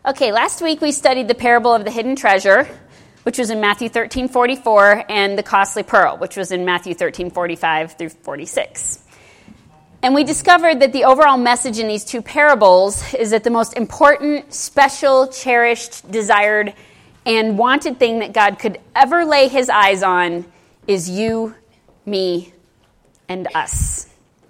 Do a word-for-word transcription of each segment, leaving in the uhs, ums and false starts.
Okay, last week we studied the parable of the hidden treasure, which was in Matthew thirteen forty-four, and the costly pearl, which was in Matthew thirteen forty-five through forty-six. And we discovered that the overall message in these two parables is that the most important, special, cherished, desired, and wanted thing that God could ever lay his eyes on is you, me, and us.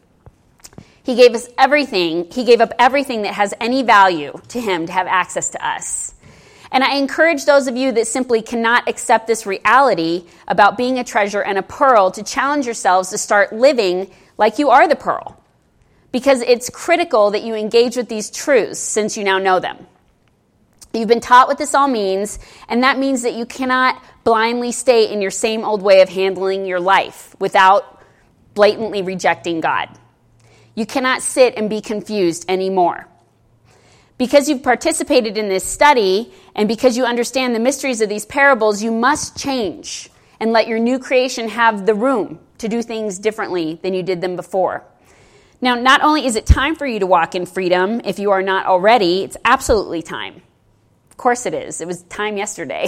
He gave us everything. He gave up everything that has any value to him to have access to us. And I encourage those of you that simply cannot accept this reality about being a treasure and a pearl to challenge yourselves to start living like you are the pearl. Because it's critical that you engage with these truths since you now know them. You've been taught what this all means, and that means that you cannot blindly stay in your same old way of handling your life without blatantly rejecting God. You cannot sit and be confused anymore. Because you've participated in this study and because you understand the mysteries of these parables, you must change and let your new creation have the room to do things differently than you did them before. Now, not only is it time for you to walk in freedom, if you are not already, it's absolutely time. Of course it is. It was time yesterday.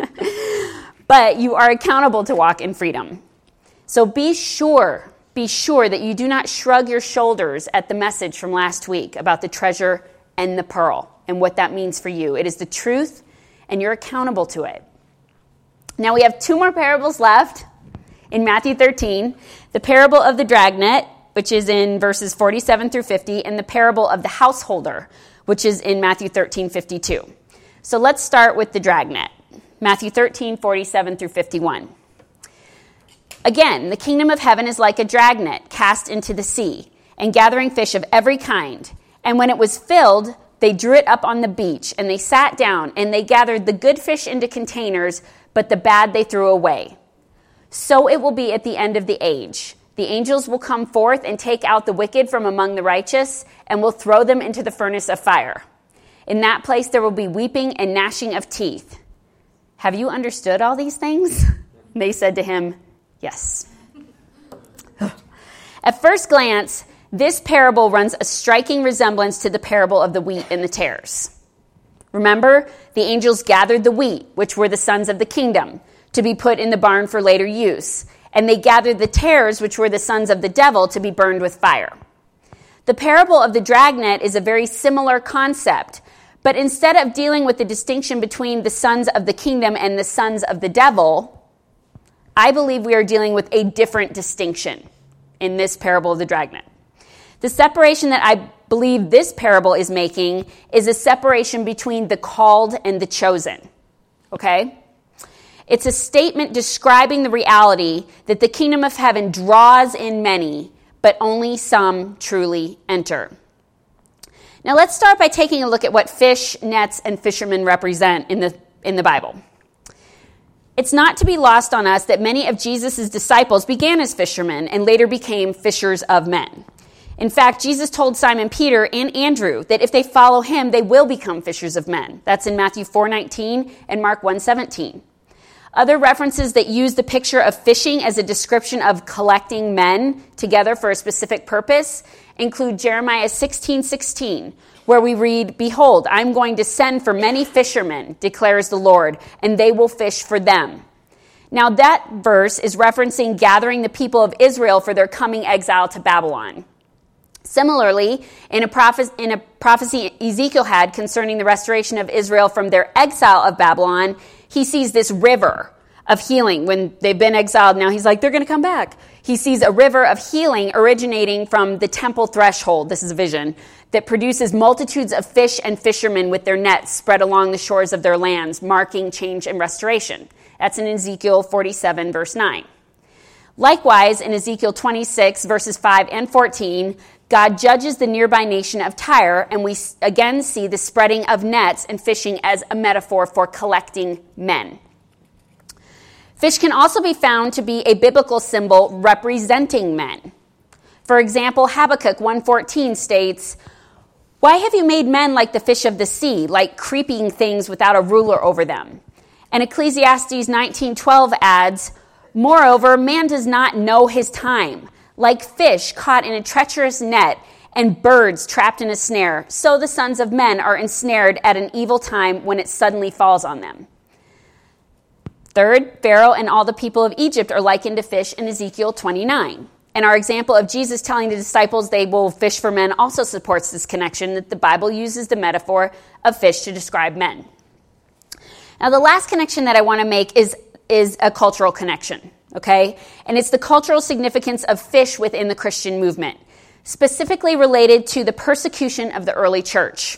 But you are accountable to walk in freedom. So be sure Be sure that you do not shrug your shoulders at the message from last week about the treasure and the pearl and what that means for you. It is the truth, and you're accountable to it. Now we have two more parables left in Matthew thirteen. The parable of the dragnet, which is in verses forty-seven through fifty, and the parable of the householder, which is in Matthew thirteen fifty-two. So let's start with the dragnet. Matthew thirteen forty-seven through fifty-one. Again, the kingdom of heaven is like a dragnet cast into the sea and gathering fish of every kind. And when it was filled, they drew it up on the beach, and they sat down, and they gathered the good fish into containers, but the bad they threw away. So it will be at the end of the age. The angels will come forth and take out the wicked from among the righteous, and will throw them into the furnace of fire. In that place there will be weeping and gnashing of teeth. Have you understood all these things? They said to him, yes. At first glance, this parable runs a striking resemblance to the parable of the wheat and the tares. Remember, the angels gathered the wheat, which were the sons of the kingdom, to be put in the barn for later use, and they gathered the tares, which were the sons of the devil, to be burned with fire. The parable of the dragnet is a very similar concept, but instead of dealing with the distinction between the sons of the kingdom and the sons of the devil, I believe we are dealing with a different distinction in this parable of the dragnet. The separation that I believe this parable is making is a separation between the called and the chosen. Okay? It's a statement describing the reality that the kingdom of heaven draws in many, but only some truly enter. Now let's start by taking a look at what fish, nets, and fishermen represent in the in the Bible. It's not to be lost on us that many of Jesus' disciples began as fishermen and later became fishers of men. In fact, Jesus told Simon Peter and Andrew that if they follow him, they will become fishers of men. That's in Matthew four nineteen and Mark one seventeen. Other references that use the picture of fishing as a description of collecting men together for a specific purpose include Jeremiah sixteen sixteen, where we read, "Behold, I'm going to send for many fishermen, declares the Lord, and they will fish for them." Now that verse is referencing gathering the people of Israel for their coming exile to Babylon. Similarly, in a, prophe- in a prophecy Ezekiel had concerning the restoration of Israel from their exile of Babylon, he sees this river of healing. When they've been exiled, now he's like, they're going to come back. He sees a river of healing originating from the temple threshold. This is a vision that produces multitudes of fish and fishermen with their nets spread along the shores of their lands, marking change and restoration. That's in Ezekiel forty-seven, verse nine. Likewise, in Ezekiel twenty-six, verses five and fourteen, God judges the nearby nation of Tyre, and we again see the spreading of nets and fishing as a metaphor for collecting men. Fish can also be found to be a biblical symbol representing men. For example, Habakkuk one fourteen states, "Why have you made men like the fish of the sea, like creeping things without a ruler over them?" And Ecclesiastes nineteen twelve adds, "Moreover, man does not know his time, like fish caught in a treacherous net, and birds trapped in a snare, so the sons of men are ensnared at an evil time when it suddenly falls on them. Third, Pharaoh and all the people of Egypt are likened to fish in Ezekiel twenty-nine. And our example of Jesus telling the disciples they will fish for men also supports this connection that the Bible uses the metaphor of fish to describe men. Now, the last connection that I want to make is, is a cultural connection, okay? And it's the cultural significance of fish within the Christian movement, specifically related to the persecution of the early church.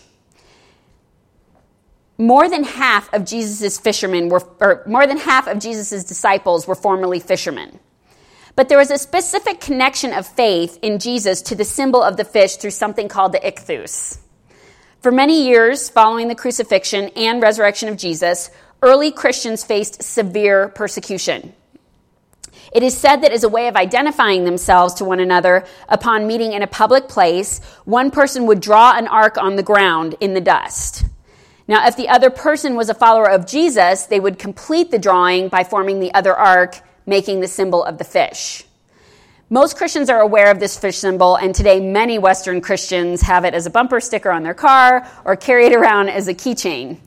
More than half of Jesus' fishermen were, or more than half of Jesus' disciples were formerly fishermen. But there was a specific connection of faith in Jesus to the symbol of the fish through something called the ichthus. For many years following the crucifixion and resurrection of Jesus, early Christians faced severe persecution. It is said that as a way of identifying themselves to one another upon meeting in a public place, one person would draw an ark on the ground in the dust. Now, if the other person was a follower of Jesus, they would complete the drawing by forming the other ark, making the symbol of the fish. Most Christians are aware of this fish symbol, and today many Western Christians have it as a bumper sticker on their car or carry it around as a keychain.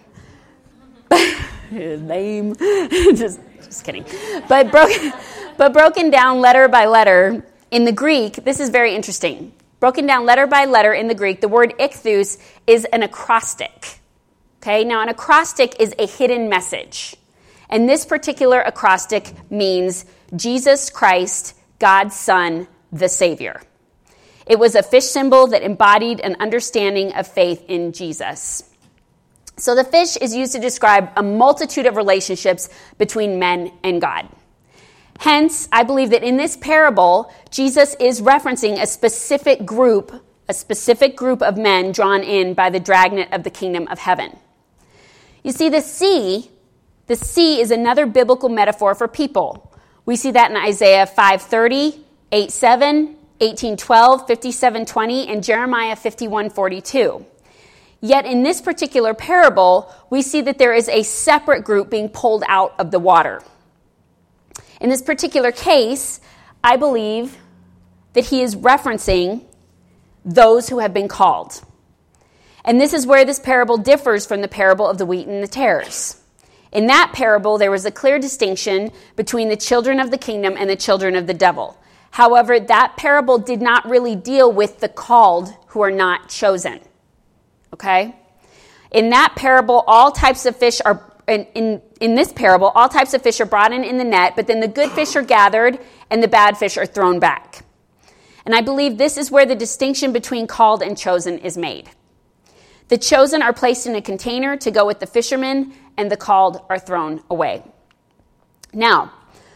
Lame. just, just kidding. But broken, but broken down letter by letter in the Greek, this is very interesting. Broken down letter by letter in the Greek, the word ichthus is an acrostic. Okay, now an acrostic is a hidden message. And this particular acrostic means Jesus Christ, God's Son, the Savior. It was a fish symbol that embodied an understanding of faith in Jesus. So the fish is used to describe a multitude of relationships between men and God. Hence, I believe that in this parable, Jesus is referencing a specific group, a specific group of men drawn in by the dragnet of the kingdom of heaven. You see, the sea The sea is another biblical metaphor for people. We see that in Isaiah five thirty, eight seven, eighteen twelve, fifty-seven twenty, and Jeremiah fifty-one forty-two. Yet in this particular parable, we see that there is a separate group being pulled out of the water. In this particular case, I believe that he is referencing those who have been called. And this is where this parable differs from the parable of the wheat and the tares. In that parable, there was a clear distinction between the children of the kingdom and the children of the devil. However, that parable did not really deal with the called who are not chosen. Okay? In that parable, all types of fish are, in, in, in this parable, all types of fish are brought in in the net, but then the good fish are gathered and the bad fish are thrown back. And I believe this is where the distinction between called and chosen is made. The chosen are placed in a container to go with the fishermen, and the called are thrown away. Now,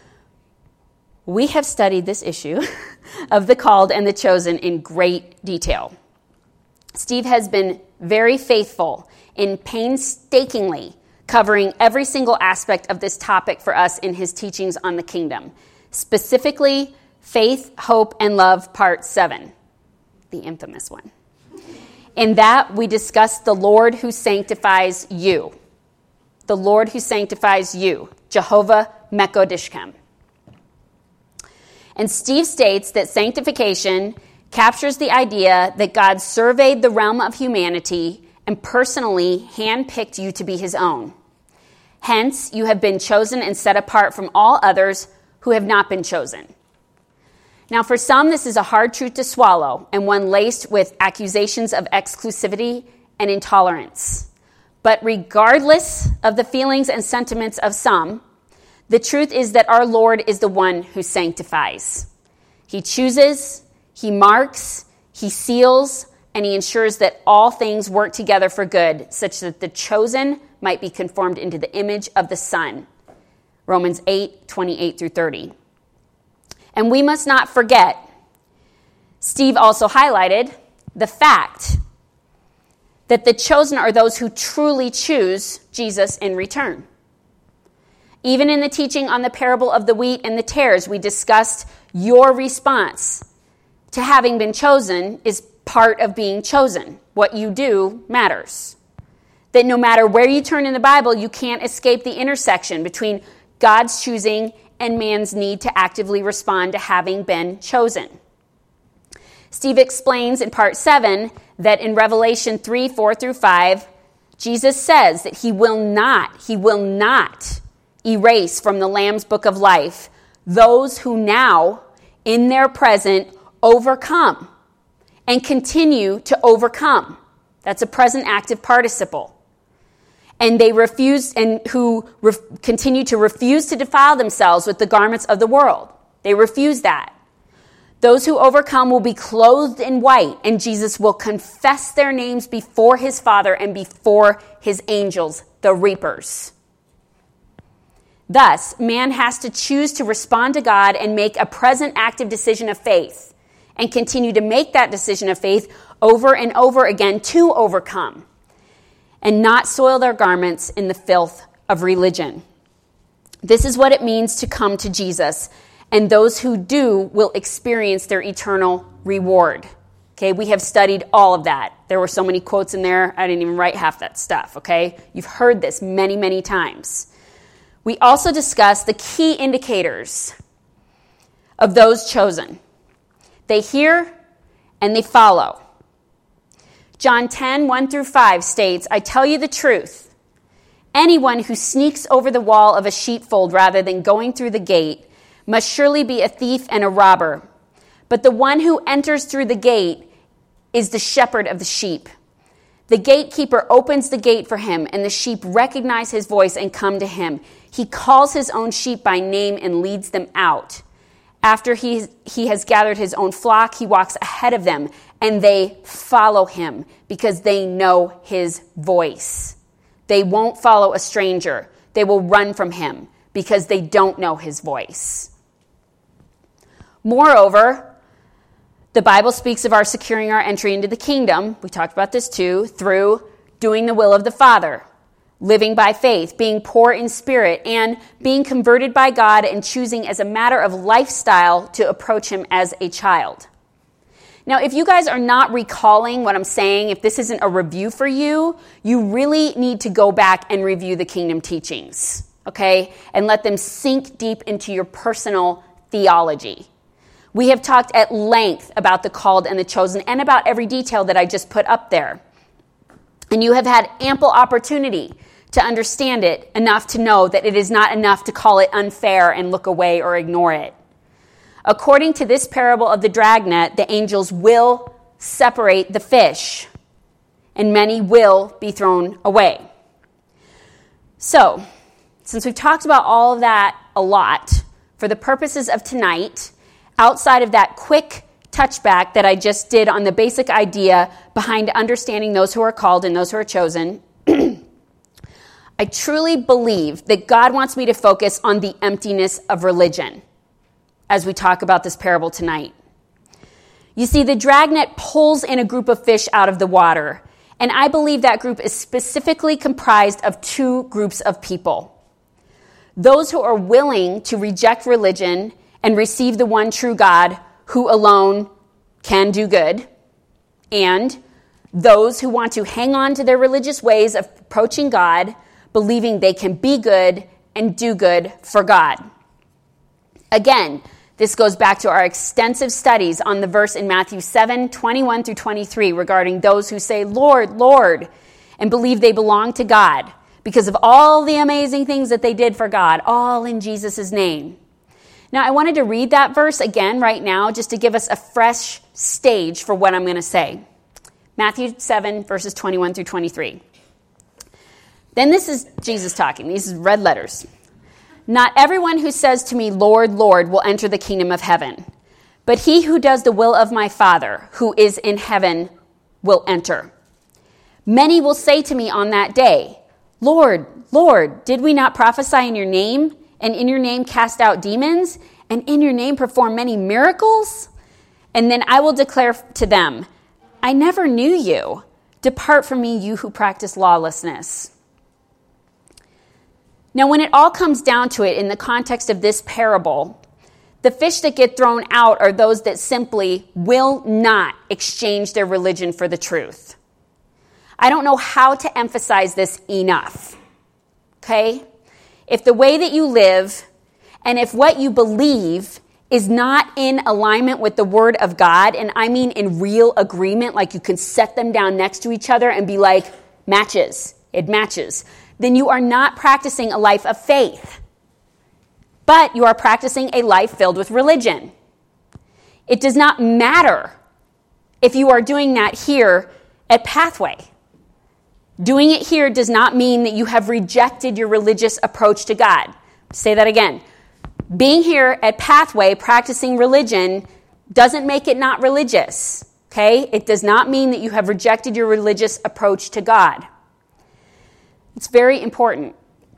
we have studied this issue of the called and the chosen in great detail. Steve has been very faithful in painstakingly covering every single aspect of this topic for us in his teachings on the kingdom, specifically Faith, Hope, and Love, Part seven, the infamous one. In that, we discussed the Lord who sanctifies you. The Lord who sanctifies you, Jehovah Mekodishkem. And Steve states that sanctification captures the idea that God surveyed the realm of humanity and personally handpicked you to be his own. Hence, you have been chosen and set apart from all others who have not been chosen. Now, for some, this is a hard truth to swallow and one laced with accusations of exclusivity and intolerance. But regardless of the feelings and sentiments of some, the truth is that our Lord is the one who sanctifies. He chooses, he marks, he seals, and he ensures that all things work together for good, such that the chosen might be conformed into the image of the Son. Romans eight, twenty-eight through thirty. And we must not forget, Steve also highlighted the fact that the chosen are those who truly choose Jesus in return. Even in the teaching on the parable of the wheat and the tares, we discussed your response to having been chosen is part of being chosen. What you do matters. That no matter where you turn in the Bible, you can't escape the intersection between God's choosing and man's need to actively respond to having been chosen. Steve explains in part seven that in Revelation three, four through five, Jesus says that he will not, he will not erase from the Lamb's book of life those who now, in their present, overcome and continue to overcome. That's a present active participle. And they refuse, and who re- continue to refuse to defile themselves with the garments of the world. They refuse that. Those who overcome will be clothed in white, and Jesus will confess their names before his Father and before his angels, the reapers. Thus, man has to choose to respond to God and make a present active decision of faith, and continue to make that decision of faith over and over again to overcome, and not soil their garments in the filth of religion. This is what it means to come to Jesus, and those who do will experience their eternal reward. Okay, we have studied all of that. There were so many quotes in there, I didn't even write half that stuff, okay? You've heard this many, many times. We also discussed the key indicators of those chosen. They hear and they follow. John ten, one through five states, I tell you the truth. Anyone who sneaks over the wall of a sheepfold rather than going through the gate must surely be a thief and a robber. But the one who enters through the gate is the shepherd of the sheep. The gatekeeper opens the gate for him, and the sheep recognize his voice and come to him. He calls his own sheep by name and leads them out. After he, he has gathered his own flock, he walks ahead of them, and they follow him because they know his voice. They won't follow a stranger. They will run from him because they don't know his voice. Moreover, the Bible speaks of our securing our entry into the kingdom, we talked about this too, through doing the will of the Father, living by faith, being poor in spirit, and being converted by God and choosing as a matter of lifestyle to approach him as a child. Now, if you guys are not recalling what I'm saying, if this isn't a review for you, you really need to go back and review the kingdom teachings, okay? And let them sink deep into your personal theology. We have talked at length about the called and the chosen and about every detail that I just put up there. And you have had ample opportunity to understand it enough to know that it is not enough to call it unfair and look away or ignore it. According to this parable of the dragnet, the angels will separate the fish, and many will be thrown away. So, since we've talked about all of that a lot, for the purposes of tonight, outside of that quick touchback that I just did on the basic idea behind understanding those who are called and those who are chosen, I truly believe that God wants me to focus on the emptiness of religion as we talk about this parable tonight. You see, the dragnet pulls in a group of fish out of the water, and I believe that group is specifically comprised of two groups of people. Those who are willing to reject religion and receive the one true God who alone can do good, and those who want to hang on to their religious ways of approaching God, believing they can be good and do good for God. Again, this goes back to our extensive studies on the verse in Matthew seven, twenty-one through twenty-three regarding those who say, Lord, Lord, and believe they belong to God because of all the amazing things that they did for God, all in Jesus' name. Now, I wanted to read that verse again right now just to give us a fresh stage for what I'm going to say. Matthew seven, verses twenty-one through twenty-three. Then this is Jesus talking. These are red letters. Not everyone who says to me, Lord, Lord, will enter the kingdom of heaven, but he who does the will of my Father who is in heaven will enter. Many will say to me on that day, Lord, Lord, did we not prophesy in your name, and in your name cast out demons, and in your name perform many miracles? And then I will declare to them, I never knew you. Depart from me, you who practice lawlessness. Now, when it all comes down to it in the context of this parable, the fish that get thrown out are those that simply will not exchange their religion for the truth. I don't know how to emphasize this enough, okay? If the way that you live and if what you believe is not in alignment with the Word of God, and I mean in real agreement, like you can set them down next to each other and be like, matches, it matches, then you are not practicing a life of faith, but you are practicing a life filled with religion. It does not matter if you are doing that here at Pathway. Doing it here does not mean that you have rejected your religious approach to God. Say that again. Being here at Pathway, practicing religion, doesn't make it not religious, okay? It does not mean that you have rejected your religious approach to God. It's very important.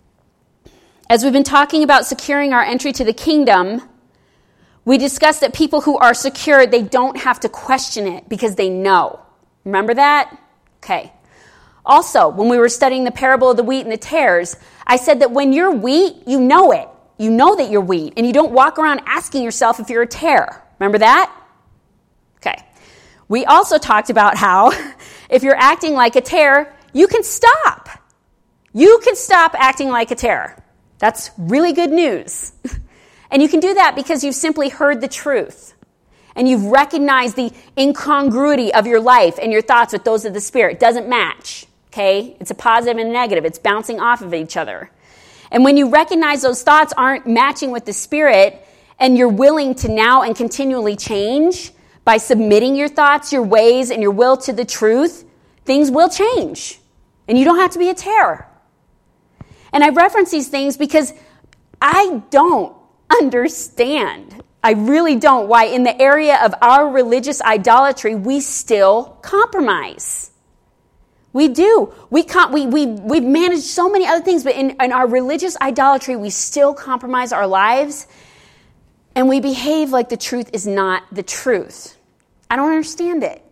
As we've been talking about securing our entry to the kingdom, we discussed that people who are secure, they don't have to question it because they know. Remember that? Okay. Also, when we were studying the parable of the wheat and the tares, I said that when you're wheat, you know it. You know that you're wheat, and you don't walk around asking yourself if you're a tare. Remember that? Okay. We also talked about how if you're acting like a tare, you can stop. You can stop acting like a tare. That's really good news. And you can do that because you've simply heard the truth. And you've recognized the incongruity of your life and your thoughts with those of the Spirit. It doesn't match, okay? It's a positive and a negative. It's bouncing off of each other. And when you recognize those thoughts aren't matching with the Spirit, and you're willing to now and continually change by submitting your thoughts, your ways, and your will to the truth, things will change. And you don't have to be a terror. And I reference these things because I don't understand. I really don't why in the area of our religious idolatry, we still compromise. We do. We can't, we, we, we've managed so many other things, but in, in our religious idolatry, we still compromise our lives, and we behave like the truth is not the truth. I don't understand it.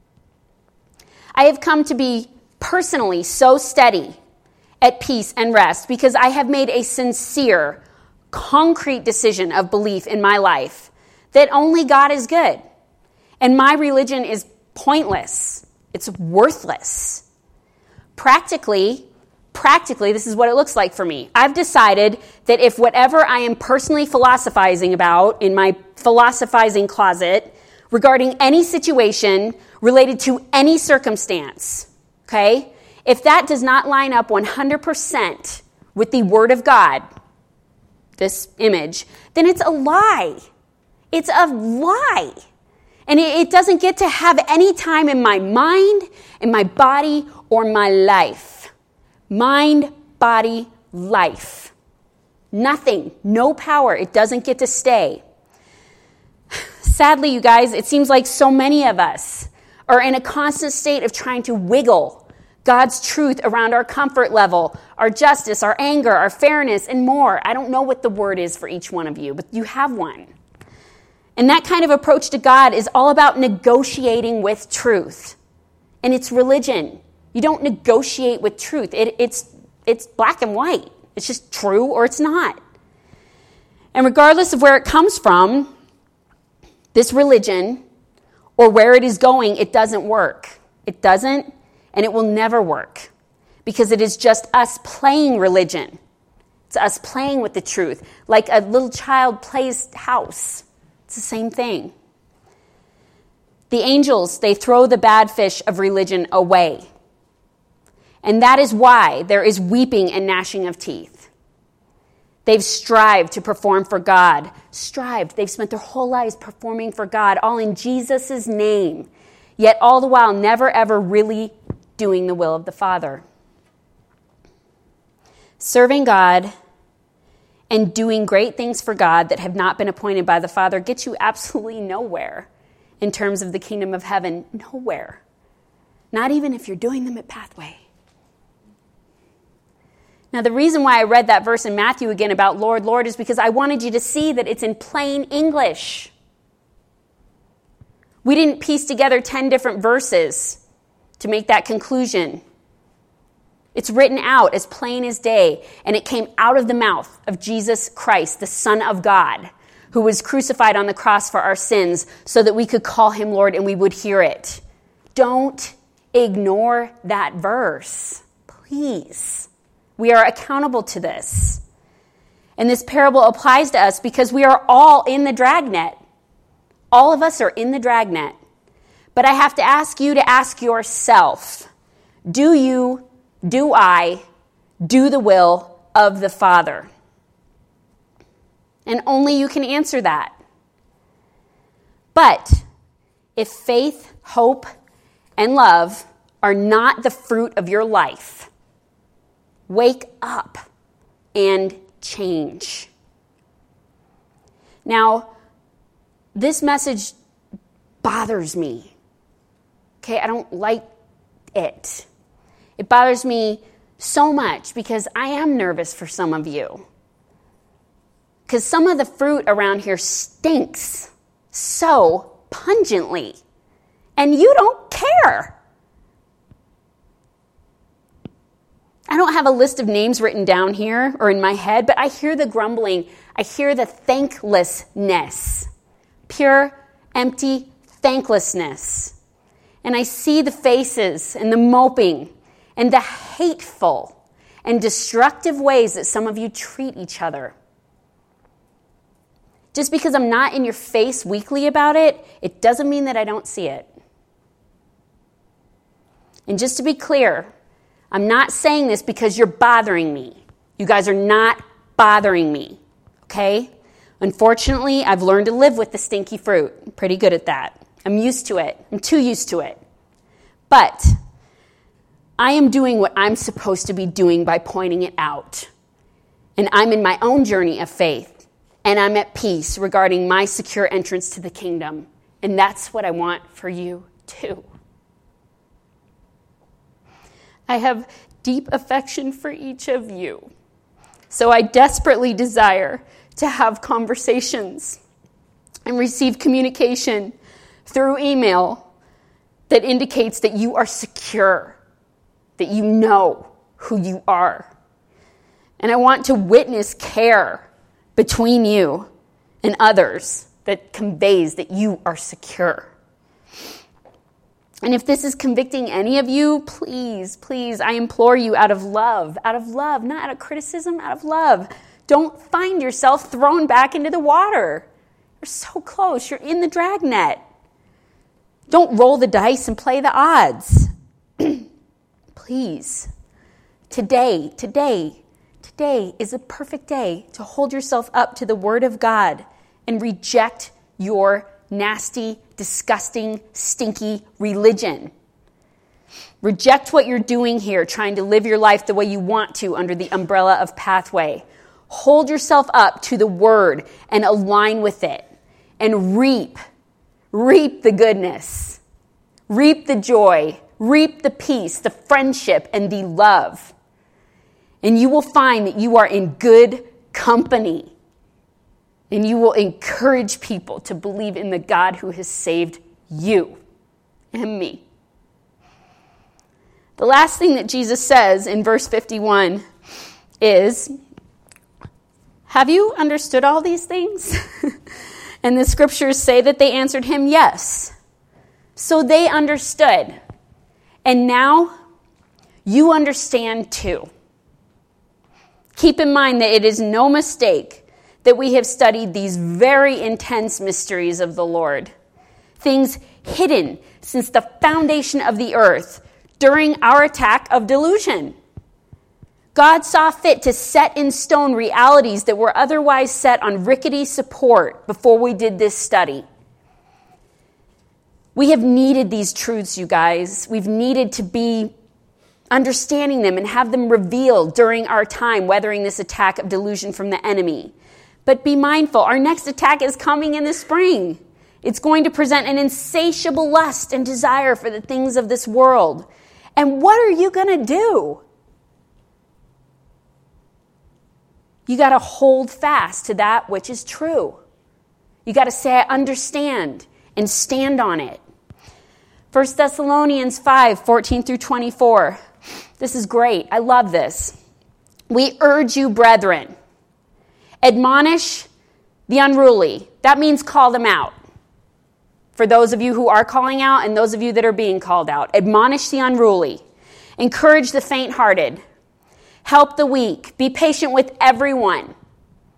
I have come to be personally so steady, at peace and rest, because I have made a sincere, concrete decision of belief in my life that only God is good, and my religion is pointless. It's worthless. Practically, practically, this is what it looks like for me. I've decided that if whatever I am personally philosophizing about in my philosophizing closet regarding any situation related to any circumstance, okay, if that does not line up one hundred percent with the Word of God, this image, then it's a lie. It's a lie. And it, it doesn't get to have any time in my mind, in my body, or my life. Mind, body, life. Nothing. No power. It doesn't get to stay. Sadly, you guys, it seems like so many of us are in a constant state of trying to wiggle God's truth around our comfort level, our justice, our anger, our fairness, and more. I don't know what the word is for each one of you, but you have one. And that kind of approach to God is all about negotiating with truth. And it's religion. You don't negotiate with truth. It, it's, it's black and white. It's just true or it's not. And regardless of where it comes from, this religion, or where it is going, it doesn't work. It doesn't, and it will never work. Because it is just us playing religion. It's us playing with the truth. Like a little child plays house. It's the same thing. The angels, they throw the bad fish of religion away. And that is why there is weeping and gnashing of teeth. They've strived to perform for God. Strived. They've spent their whole lives performing for God, all in Jesus' name. Yet all the while, never ever really doing the will of the Father. Serving God and doing great things for God that have not been appointed by the Father gets you absolutely nowhere in terms of the kingdom of heaven. Nowhere. Not even if you're doing them at Pathway. Now, the reason why I read that verse in Matthew again about Lord, Lord is because I wanted you to see that it's in plain English. We didn't piece together ten different verses to make that conclusion. It's written out as plain as day, and it came out of the mouth of Jesus Christ, the Son of God, who was crucified on the cross for our sins so that we could call him Lord and we would hear it. Don't ignore that verse, please. We are accountable to this. And this parable applies to us because we are all in the dragnet. All of us are in the dragnet. But I have to ask you to ask yourself, do you, do I, do the will of the Father? And only you can answer that. But if faith, hope, and love are not the fruit of your life, wake up and change. Now, this message bothers me. Okay, I don't like it. It bothers me so much because I am nervous for some of you. Because some of the fruit around here stinks so pungently, and you don't care. I don't have a list of names written down here or in my head, but I hear the grumbling. I hear the thanklessness, pure, empty thanklessness. And I see the faces and the moping and the hateful and destructive ways that some of you treat each other. Just because I'm not in your face weekly about it, it doesn't mean that I don't see it. And just to be clear, I'm not saying this because you're bothering me. You guys are not bothering me, okay? Unfortunately, I've learned to live with the stinky fruit. I'm pretty good at that. I'm used to it. I'm too used to it. But I am doing what I'm supposed to be doing by pointing it out. And I'm in my own journey of faith. And I'm at peace regarding my secure entrance to the kingdom. And that's what I want for you too. I have deep affection for each of you. So I desperately desire to have conversations and receive communication through email that indicates that you are secure, that you know who you are. And I want to witness care between you and others that conveys that you are secure. And if this is convicting any of you, please, please, I implore you out of love, out of love, not out of criticism, out of love. Don't find yourself thrown back into the water. You're so close. You're in the dragnet. Don't roll the dice and play the odds. Please. Today, today, today is a perfect day to hold yourself up to the Word of God and reject your nasty, disgusting, stinky religion. Reject what you're doing here, trying to live your life the way you want to under the umbrella of Pathway. Hold yourself up to the Word and align with it and reap, reap the goodness, reap the joy, reap the peace, the friendship, and the love. And you will find that you are in good company. And you will encourage people to believe in the God who has saved you and me. The last thing that Jesus says in verse fifty-one is, have you understood all these things? And the scriptures say that they answered him, yes. So they understood. And now you understand too. Keep in mind that it is no mistake that we have studied these very intense mysteries of the Lord. Things hidden since the foundation of the earth during our attack of delusion. God saw fit to set in stone realities that were otherwise set on rickety support before we did this study. We have needed these truths, you guys. We've needed to be understanding them and have them revealed during our time weathering this attack of delusion from the enemy. But be mindful, our next attack is coming in the spring. It's going to present an insatiable lust and desire for the things of this world. And what are you going to do? You got to hold fast to that which is true. You got to say, I understand, and stand on it. First Thessalonians five, fourteen through twenty-four. This is great. I love this. We urge you, brethren, admonish the unruly. That means call them out. For those of you who are calling out and those of you that are being called out. Admonish the unruly. Encourage the faint-hearted. Help the weak. Be patient with everyone.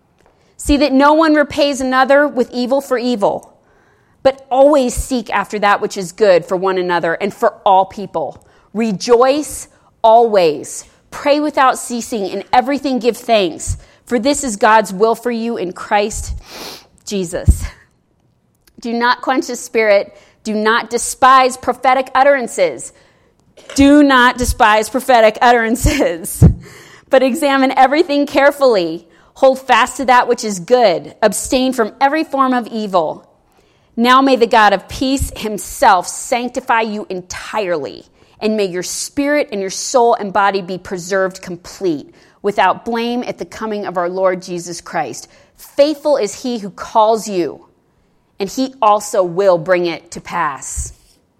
See that no one repays another with evil for evil, but always seek after that which is good for one another and for all people. Rejoice always. Pray without ceasing. In everything give thanks, for this is God's will for you in Christ Jesus. Do not quench the spirit. Do not despise prophetic utterances. Do not despise prophetic utterances, but examine everything carefully. Hold fast to that which is good. Abstain from every form of evil. Now may the God of peace himself sanctify you entirely, and may your spirit and your soul and body be preserved complete, without blame at the coming of our Lord Jesus Christ. Faithful is he who calls you, and he also will bring it to pass.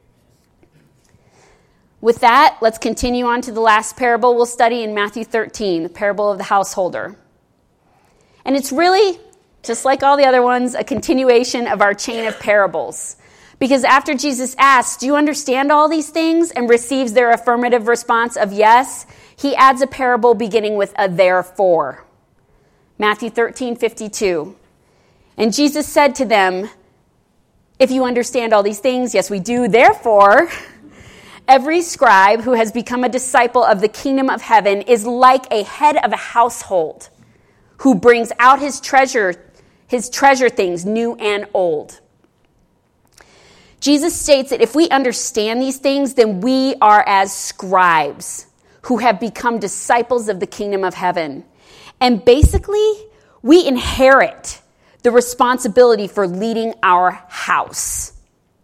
With that, let's continue on to the last parable we'll study in Matthew thirteen, the parable of the householder. And it's really, just like all the other ones, a continuation of our chain of parables. Because after Jesus asks, do you understand all these things? And receives their affirmative response of yes, he adds a parable beginning with a therefore. Matthew thirteen fifty-two. And Jesus said to them, if you understand all these things, yes we do, therefore, every scribe who has become a disciple of the kingdom of heaven is like a head of a household who brings out his treasure, his treasure things, new and old. Jesus states that if we understand these things, then we are as scribes who have become disciples of the kingdom of heaven. And basically, we inherit the responsibility for leading our house.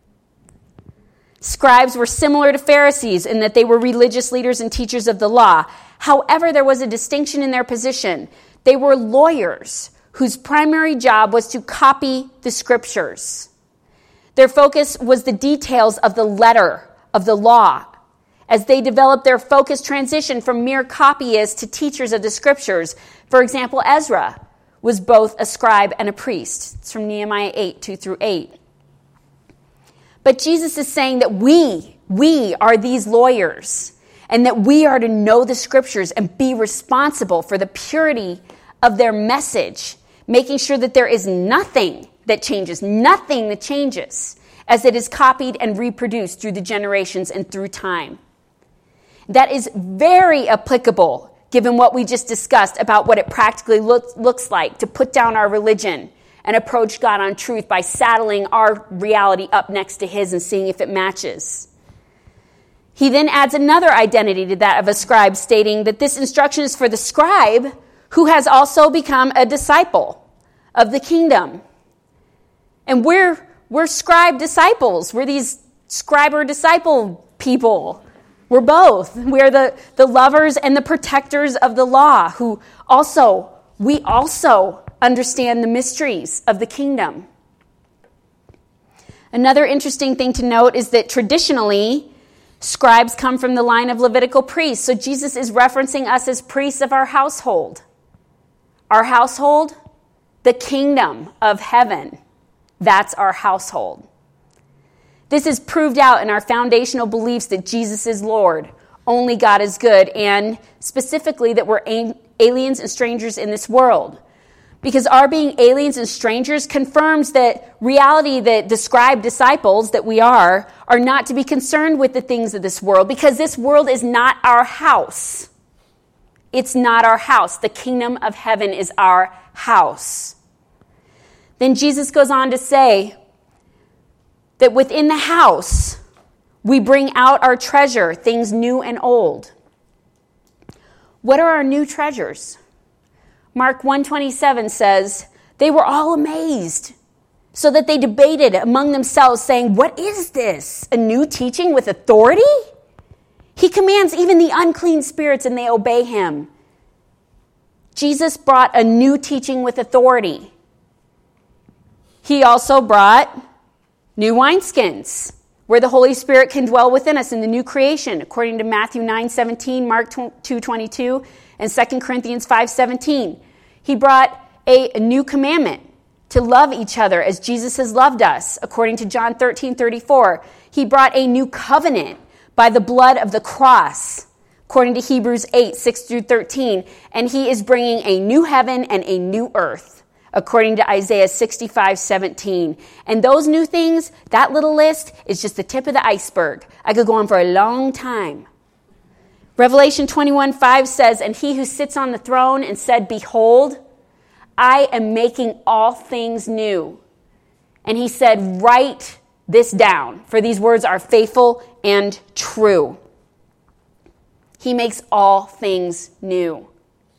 Scribes were similar to Pharisees in that they were religious leaders and teachers of the law. However, there was a distinction in their position. They were lawyers whose primary job was to copy the scriptures. Their focus was the details of the letter of the law. As they developed their focused transition from mere copyists to teachers of the scriptures. For example, Ezra was both a scribe and a priest. It's from Nehemiah eight, two through eight. But Jesus is saying that we, we are these lawyers, and that we are to know the scriptures and be responsible for the purity of their message, making sure that there is nothing that changes, nothing that changes as it is copied and reproduced through the generations and through time. That is very applicable given what we just discussed about what it practically look, looks like to put down our religion and approach God on truth by saddling our reality up next to his and seeing if it matches. He then adds another identity to that of a scribe, stating that this instruction is for the scribe who has also become a disciple of the kingdom. And we're, we're scribe disciples. We're these scriber disciple people. We're both. We're the, the lovers and the protectors of the law who also, we also understand the mysteries of the kingdom. Another interesting thing to note is that traditionally, scribes come from the line of Levitical priests. So Jesus is referencing us as priests of our household. Our household, the kingdom of heaven. That's our household. This is proved out in our foundational beliefs that Jesus is Lord, only God is good, and specifically that we're aliens and strangers in this world. Because our being aliens and strangers confirms that reality that the scribe disciples that we are, are not to be concerned with the things of this world, because this world is not our house. It's not our house. The kingdom of heaven is our house. Then Jesus goes on to say that within the house, we bring out our treasure, things new and old. What are our new treasures? Mark one twenty-seven says, they were all amazed, so that they debated among themselves, saying, what is this? A new teaching with authority? He commands even the unclean spirits, and they obey him. Jesus brought a new teaching with authority. He also brought new wineskins, where the Holy Spirit can dwell within us in the new creation, according to Matthew nine seventeen, Mark two twenty-two, and Second Corinthians five seventeen. He brought a, a new commandment to love each other as Jesus has loved us, according to John thirteen thirty-four. He brought a new covenant by the blood of the cross, according to Hebrews eight six through thirteen. And he is bringing a new heaven and a new earth, according to Isaiah sixty-five seventeen. And those new things, that little list, is just the tip of the iceberg. I could go on for a long time. Revelation twenty-one five says, and he who sits on the throne and said, behold, I am making all things new. And he said, write this down, for these words are faithful and true. He makes all things new.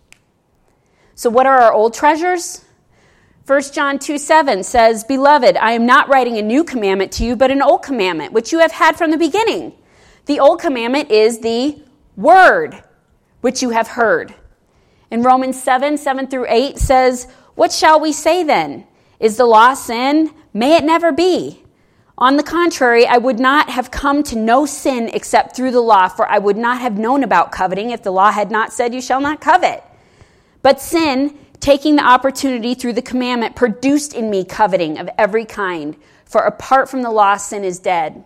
So what are our old treasures? First John two seven says, beloved, I am not writing a new commandment to you, but an old commandment, which you have had from the beginning. The old commandment is the word, which you have heard. In Romans seven, seven through eight says, what shall we say then? Is the law sin? May it never be. On the contrary, I would not have come to know sin except through the law, for I would not have known about coveting if the law had not said you shall not covet. But sin, taking the opportunity through the commandment, produced in me coveting of every kind, for apart from the law, sin is dead.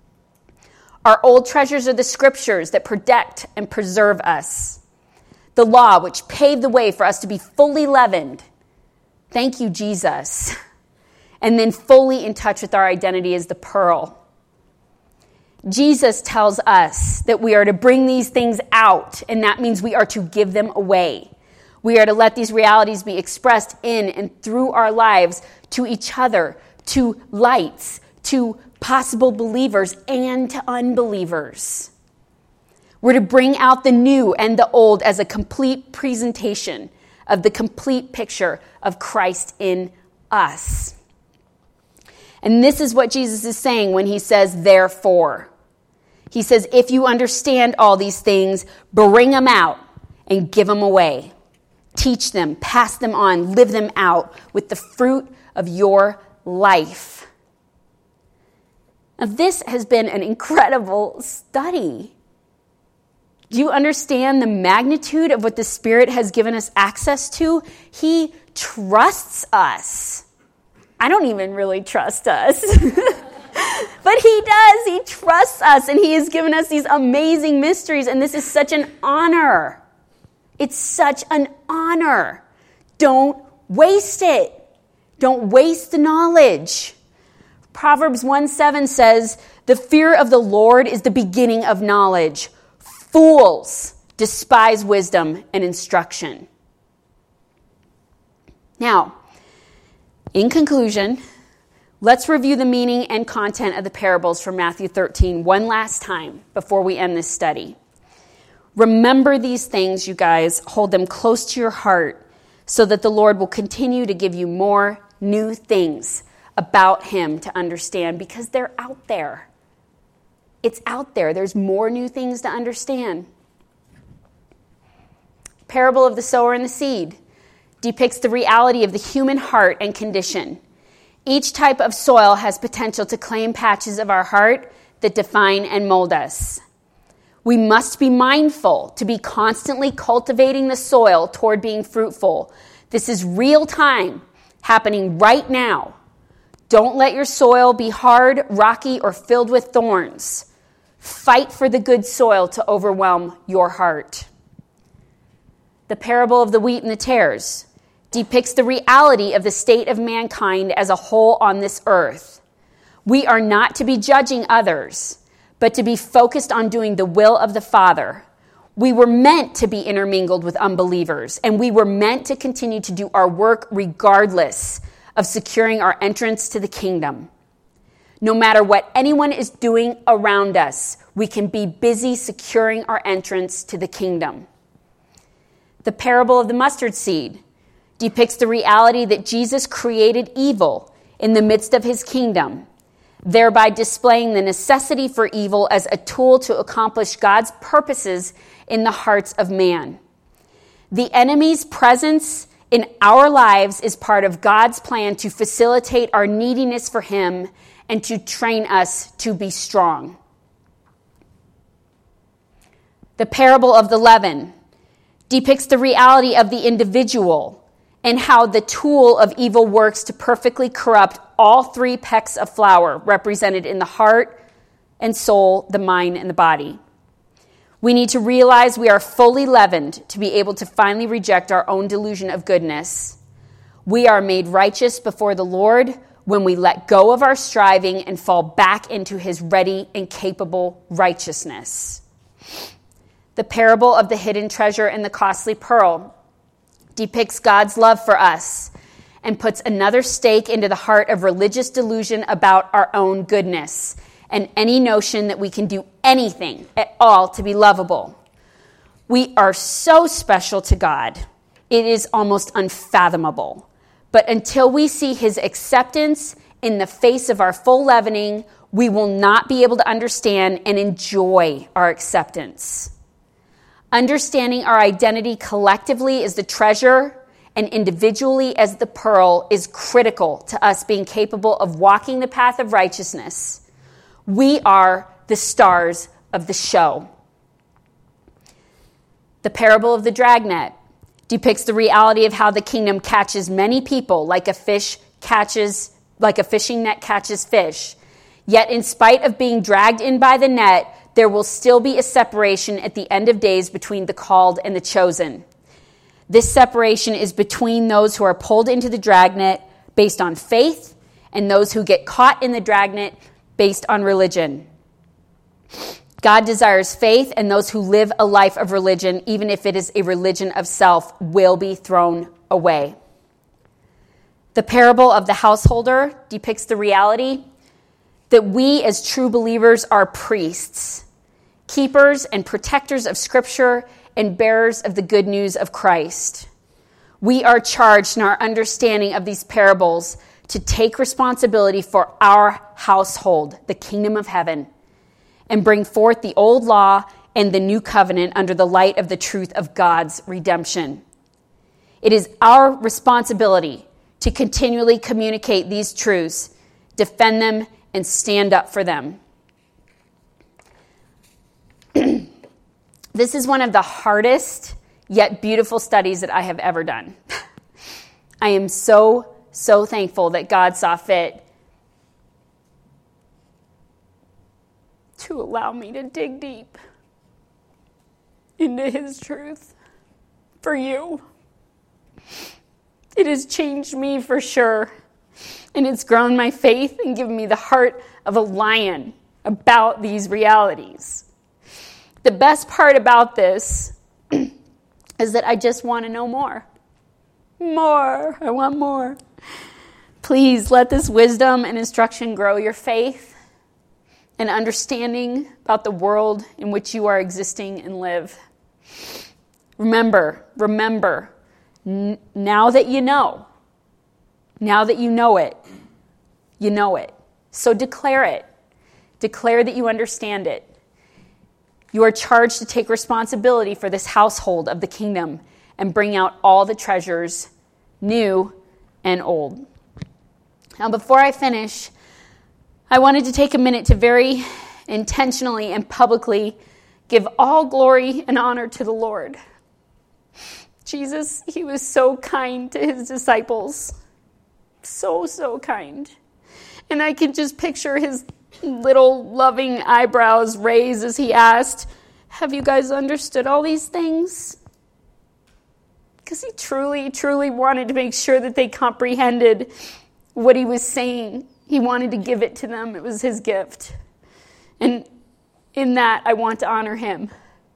Our old treasures are the scriptures that protect and preserve us. The law, which paved the way for us to be fully leavened. Thank you, Jesus. And then fully in touch with our identity as the pearl. Jesus tells us that we are to bring these things out, and that means we are to give them away. We are to let these realities be expressed in and through our lives to each other, to lights, to possible believers, and to unbelievers. We're to bring out the new and the old as a complete presentation of the complete picture of Christ in us. And this is what Jesus is saying when he says, therefore. He says, if you understand all these things, bring them out and give them away. Teach them, pass them on, live them out with the fruit of your life. Now, this has been an incredible study. Do you understand the magnitude of what the Spirit has given us access to? He trusts us. I don't even really trust us. But he does. He trusts us, and he has given us these amazing mysteries, and this is such an honor. It's such an honor. Don't waste it. Don't waste the knowledge. Proverbs one seven says, the fear of the Lord is the beginning of knowledge. Fools despise wisdom and instruction. Now, in conclusion, let's review the meaning and content of the parables from Matthew thirteen one last time before we end this study. Remember these things, you guys. Hold them close to your heart so that the Lord will continue to give you more new things about him to understand, because they're out there. It's out there. There's more new things to understand. Parable of the sower and the seed depicts the reality of the human heart and condition. Each type of soil has potential to claim patches of our heart that define and mold us. We must be mindful to be constantly cultivating the soil toward being fruitful. This is real time, happening right now. Don't let your soil be hard, rocky, or filled with thorns. Fight for the good soil to overwhelm your heart. The parable of the wheat and the tares depicts the reality of the state of mankind as a whole on this earth. We are not to be judging others, but to be focused on doing the will of the Father. We were meant to be intermingled with unbelievers, and we were meant to continue to do our work regardless of securing our entrance to the kingdom. No matter what anyone is doing around us, we can be busy securing our entrance to the kingdom. The parable of the mustard seed depicts the reality that Jesus created evil in the midst of his kingdom, thereby displaying the necessity for evil as a tool to accomplish God's purposes in the hearts of man. The enemy's presence in our lives is part of God's plan to facilitate our neediness for him and to train us to be strong. The parable of the leaven depicts the reality of the individual and how the tool of evil works to perfectly corrupt all three pecks of flour represented in the heart and soul, the mind, and the body. We need to realize we are fully leavened to be able to finally reject our own delusion of goodness. We are made righteous before the Lord when we let go of our striving and fall back into his ready and capable righteousness. The parable of the hidden treasure and the costly pearl depicts God's love for us and puts another stake into the heart of religious delusion about our own goodness and any notion that we can do anything at all to be lovable. We are so special to God, it is almost unfathomable. But until we see his acceptance in the face of our full leavening, we will not be able to understand and enjoy our acceptance. Understanding our identity collectively as the treasure and individually as the pearl is critical to us being capable of walking the path of righteousness. We are the stars of the show. The parable of the dragnet depicts the reality of how the kingdom catches many people like a fish catches, like a fishing net catches fish. Yet in spite of being dragged in by the net, there will still be a separation at the end of days between the called and the chosen. This separation is between those who are pulled into the dragnet based on faith and those who get caught in the dragnet based on religion. God desires faith, and those who live a life of religion, even if it is a religion of self, will be thrown away. The parable of the householder depicts the reality that we as true believers are priests, keepers and protectors of Scripture and bearers of the good news of Christ. We are charged in our understanding of these parables to take responsibility for our household, the kingdom of heaven, and bring forth the old law and the new covenant under the light of the truth of God's redemption. It is our responsibility to continually communicate these truths, defend them, and stand up for them. This is one of the hardest yet beautiful studies that I have ever done. I am so, so thankful that God saw fit to allow me to dig deep into his truth for you. It has changed me for sure, and it's grown my faith and given me the heart of a lion about these realities. The best part about this is that I just want to know more. More. I want more. Please let this wisdom and instruction grow your faith and understanding about the world in which you are existing and live. Remember, remember, n- now that you know, now that you know it, you know it. So declare it. Declare that you understand it. You are charged to take responsibility for this household of the kingdom and bring out all the treasures, new and old. Now, before I finish, I wanted to take a minute to very intentionally and publicly give all glory and honor to the Lord. Jesus, he was so kind to his disciples. So, so kind. And I can just picture his little loving eyebrows raised as he asked, have you guys understood all these things? Because he truly, truly wanted to make sure that they comprehended what he was saying. He wanted to give it to them. It was his gift. And in that, I want to honor him.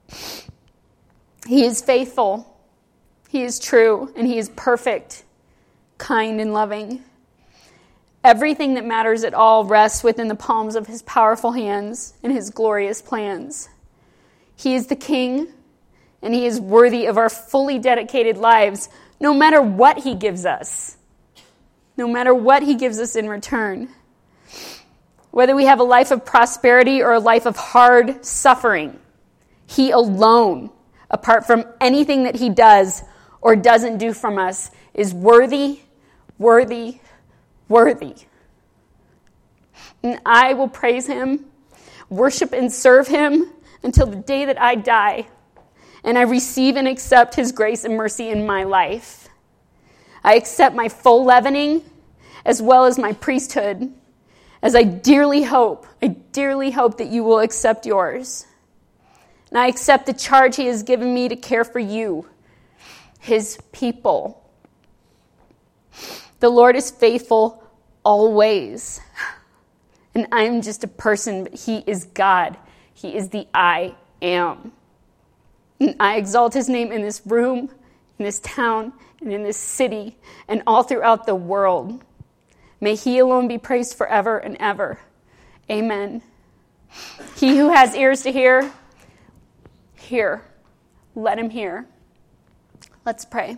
He is faithful. He is true. And he is perfect, kind, and loving. Everything that matters at all rests within the palms of his powerful hands and his glorious plans. He is the King, and he is worthy of our fully dedicated lives, no matter what he gives us. No matter what he gives us in return. Whether we have a life of prosperity or a life of hard suffering, he alone, apart from anything that he does or doesn't do from us, is worthy, worthy, worthy. And I will praise him, worship and serve him until the day that I die, and I receive and accept his grace and mercy in my life. I accept my full leavening as well as my priesthood, as I dearly hope, I dearly hope that you will accept yours. And I accept the charge he has given me to care for you, his people. The Lord is faithful always. And I'm just a person, but he is God. He is the I am. And I exalt his name in this room, in this town, and in this city, and all throughout the world. May he alone be praised forever and ever. Amen. He who has ears to hear, hear. Let him hear. Let's pray.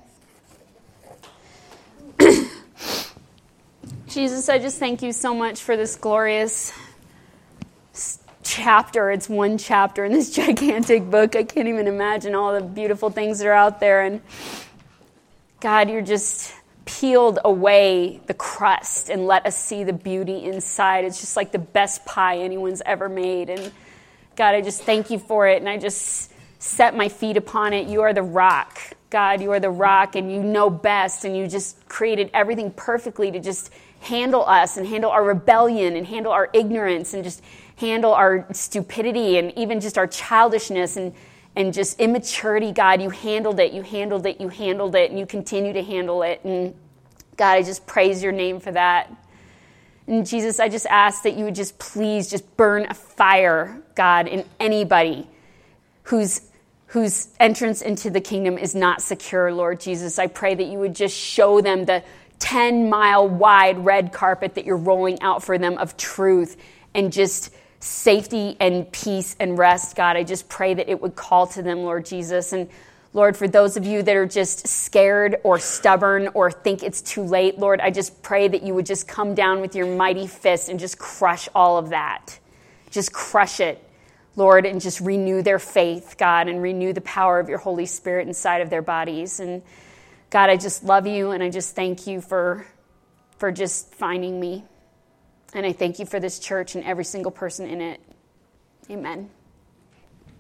Jesus, I just thank you so much for this glorious chapter. It's one chapter in this gigantic book. I can't even imagine all the beautiful things that are out there. And God, you're just peeled away the crust and let us see the beauty inside. It's just like the best pie anyone's ever made. And God, I just thank you for it. And I just set my feet upon it. You are the rock. God, you are the rock, and you know best. And you just created everything perfectly to just handle us and handle our rebellion and handle our ignorance and just handle our stupidity and even just our childishness and, and just immaturity. God, you handled it, you handled it, you handled it, and you continue to handle it. And God, I just praise your name for that. And Jesus, I just ask that you would just please just burn a fire, God, in anybody whose whose entrance into the kingdom is not secure, Lord Jesus. I pray that you would just show them the ten-mile wide red carpet that you're rolling out for them of truth and just safety and peace and rest, God. I just pray that it would call to them, Lord Jesus. And Lord, for those of you that are just scared or stubborn or think it's too late, Lord, I just pray that you would just come down with your mighty fist and just crush all of that. Just crush it, Lord, and just renew their faith, God, and renew the power of your Holy Spirit inside of their bodies. And God, I just love you, and I just thank you for, for just finding me. And I thank you for this church and every single person in it. Amen.